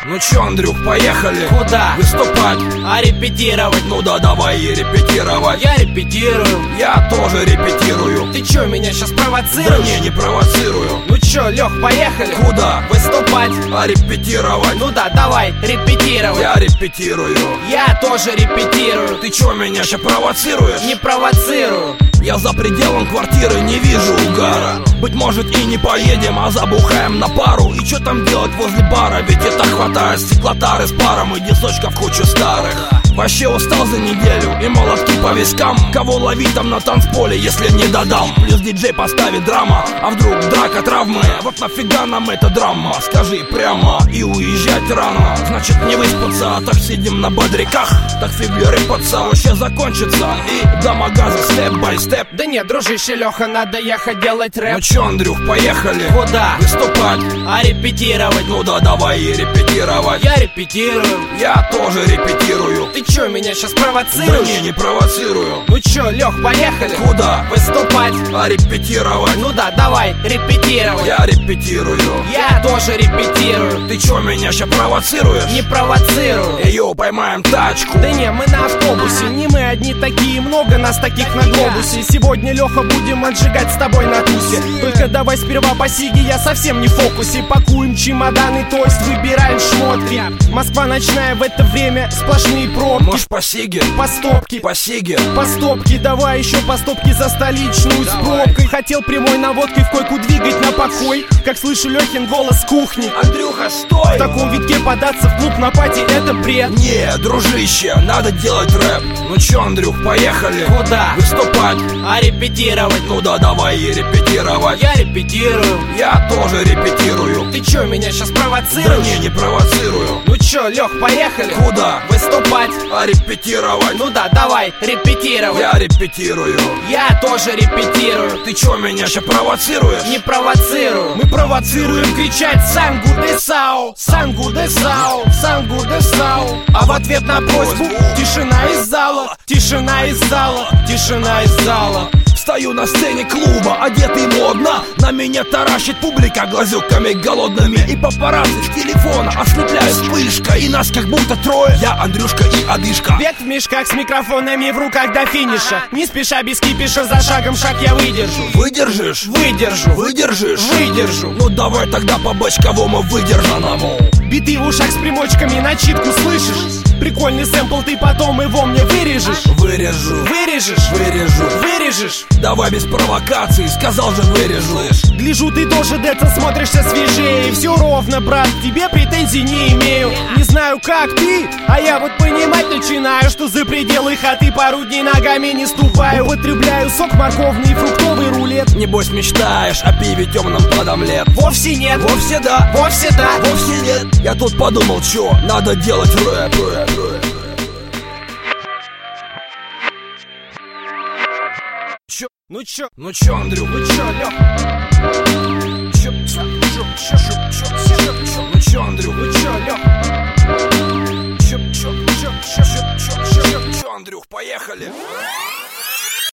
Ну чё, Андрюх, поехали? Куда? Выступать. А репетировать? Ну да, давай и репетировать. Я репетирую. Я тоже репетирую. Ты чё, меня сейчас Да провоцируешь? не провоцирую. Ну чё, Лёх, поехали? Куда? Выступать. А репетировать? Ну да, давай, репетировать. Я репетирую. Я тоже репетирую. Ты чё, меня ща провоцируешь? Не провоцирую. Я за пределом квартиры не вижу угара. Быть может и не поедем, а забухаем на пару. И чё там делать возле бара? Ведь это хватает стеклотары с паром и десочков кучу старых. Вообще устал за неделю и молотки по вискам. Кого ловить там на танцполе, если не додам? Плюс диджей поставит драма, а вдруг драка, травмы? Вот нафига нам эта драма? Скажи прямо, и уезжать рано. Значит не выспаться, а так сидим на бодряках. Так фиг ли рыпаться, вообще закончится. И до магаза степ-бай-степ. Да нет, дружище, Лёха, надо ехать делать рэп. Ну чё, Андрюх, поехали? Куда? Выступать. А репетировать? Ну да, давай и репетировать. Я репетирую. Я тоже репетирую. Ты чё, меня сейчас Да провоцируешь? не провоцирую. Ну чё, Лёх, поехали? Куда? Выступать. А репетировать? Ну да, давай, репетировать. Я репетирую. Я тоже репетирую. Ты чё, меня ща провоцируешь? Не провоцирую. Йоу, поймаем тачку. Да не, мы на автобусе, не мы одни такие, много нас таких на глобусе. Сегодня, Лёха, будем отжигать с тобой на тусе. Только давай сперва по сиге, я совсем не в фокусе. Пакуем чемоданы, то есть выбираем шмотки. Москва ночная, в это время сплошные пробки. Может по сиге? По стопке, По сиге? по стопке, давай еще по стопке за столичную с пробкой. Хотел прямой наводкой в койку двигать на покой, как слышу Лёхин голос с кухни. Андрюха, стой! В таком витке податься в клуб на пати — это бред. Не, дружище, надо делать рэп. Ну чё, Андрюх, поехали? Куда? Выступать. А репетировать? Ну да, давай и репетировать. Я репетирую. Я тоже репетирую. Ты чё, меня сейчас Да провоцируешь? не провоцирую. Ну чё, Лёх, поехали? Куда? Выступать. А репетировать? Ну да, давай, репетировать. Я репетирую. Я тоже репетирую. Ты чё, меня ща провоцируешь? Не провоцирую. Мы провоцируем кричать «Сангу де сау! Сангу де сау! Сангу де сау!» А в ответ на просьбу тишина из зала, тишина из зала, тишина из зала. Стою на сцене клуба, одетый модно. На меня таращит публика глазюками голодными. И папарацци с телефона ослепляют вспышкой. И нас как будто трое, я, Андрюшка и Одышка. Бег в мешках с микрофонами в руках до финиша. Не спеша, без кипиша, за шагом шаг я выдержу. Выдержишь? Выдержу. Выдержишь? Выдержу. Ну давай тогда по бочковому выдержанному. Биты в ушах с примочками, начитку слышишь? Прикольный сэмпл, ты потом его мне вырежешь. Вырежу. Вырежешь. Вырежу. Вырежешь. Давай без провокаций, сказал же вырежу. Гляжу, ты тоже, Дэдсон, смотришься свежее. Все ровно, брат, к тебе претензий не имею. Не знаю, как ты, а я вот понимать начинаю, что за пределы хаты пару дней ногами не ступаю. Употребляю сок морковный и фруктовый рулет. Небось мечтаешь о пиве темном под омлет. Вовсе нет. Вовсе да. Вовсе да. Вовсе нет. Я тут подумал, чё, надо делать рэп. Чё? Ну чё, Ну чё, Андрюх? Лёх?